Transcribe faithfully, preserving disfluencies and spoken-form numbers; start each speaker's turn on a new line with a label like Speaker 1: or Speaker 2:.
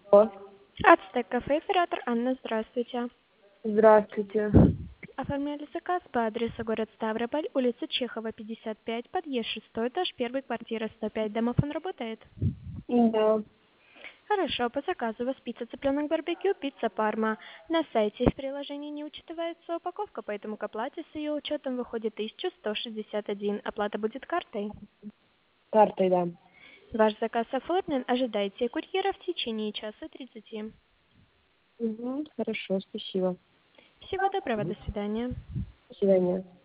Speaker 1: О,
Speaker 2: Ацтек кафе, оператор Анна, здравствуйте.
Speaker 1: здравствуйте.
Speaker 2: Оформляли заказ по адресу город Ставрополь, улица Чехова, пятьдесят пять, подъезд шестой этаж, первый, квартира сто пять. Домофон работает?
Speaker 1: Да.
Speaker 2: Хорошо, по заказу у вас пицца цыпленок барбекю, пицца парма. На сайте и в приложении не учитывается упаковка, поэтому к оплате с ее учетом выходит тысяча сто шестьдесят один. Оплата будет картой.
Speaker 1: Картой, да.
Speaker 2: Ваш заказ оформлен, ожидайте курьера в течение часа тридцати.
Speaker 1: Угу, хорошо, спасибо.
Speaker 2: Всего доброго, до свидания.
Speaker 1: До свидания.